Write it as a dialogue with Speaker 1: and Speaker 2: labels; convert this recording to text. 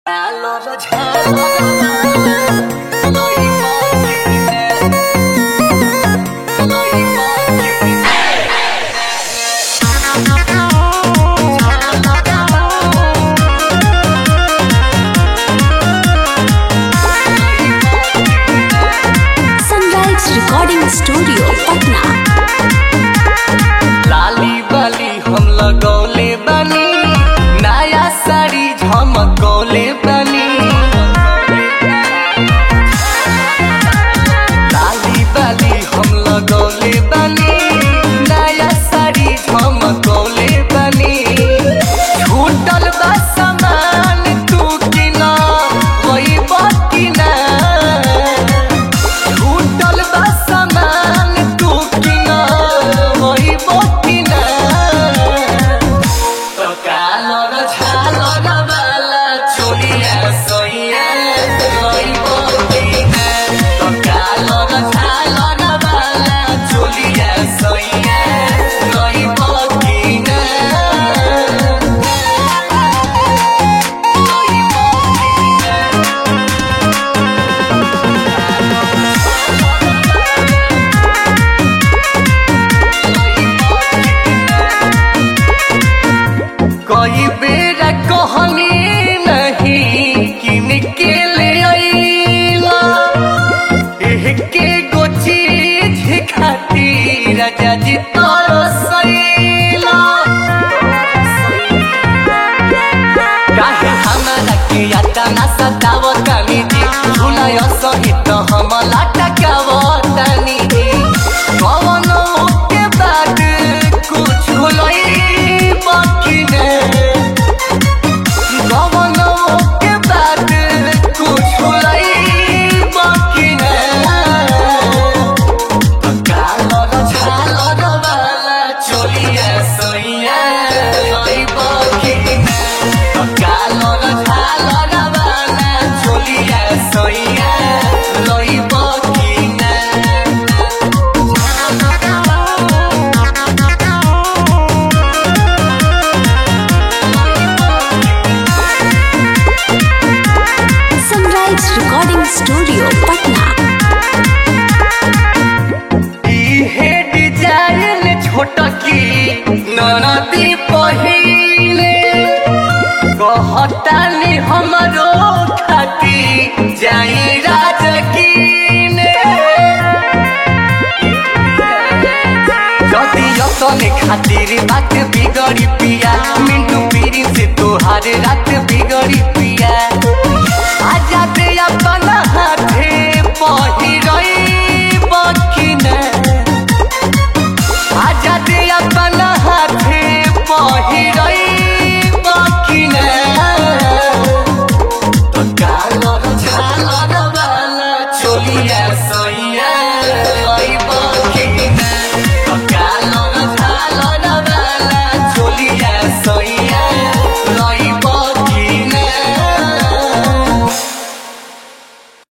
Speaker 1: Sunrise Recording Studio, Patna.
Speaker 2: लाली बाली हम लगौले बानी, नया साड़ी झमकौले बानी। लाली बाली हम लगौले बानी, नया साड़ी झमकौले बानी। छूटल बा सामान तू किना वही बाकी ना। छूटल बा सामान तू किना वही बाकी ना। तो कालर झालर वाला चोलिया सोइया वही बाकी ना। तो कालर झालर वाला चोलिया सोइया वही बाकी ना। वही बाकी ना। कई बेरा कहनी नहीं किन के ले आइला। एके गो चीज खातिर राजा जी तरसैला। काहे हमारा के यातना सतावतानी जी, झुलाय सहित हम लटकावतानी जी। कवनो के बाद कुछ होलई बाकी ने। कवनो के बाद कुछ होलई बाकी ने। तो कालर झालर वाला चोलिया सोइया वही बाकी ने। तो कालर झालर वाला चोलिया सोइया वही बाकी ने।
Speaker 1: Sunrise Recording Studio, Patna.
Speaker 2: इहे डिजाइन छोटकी ननदी पहिले। कहतानी हमरो खाती जाई राजकीने। जदी यतने खातिर बात बिगड़ी पिया, मिंटू पीरी से तोहार रात बिगड़ी पिया।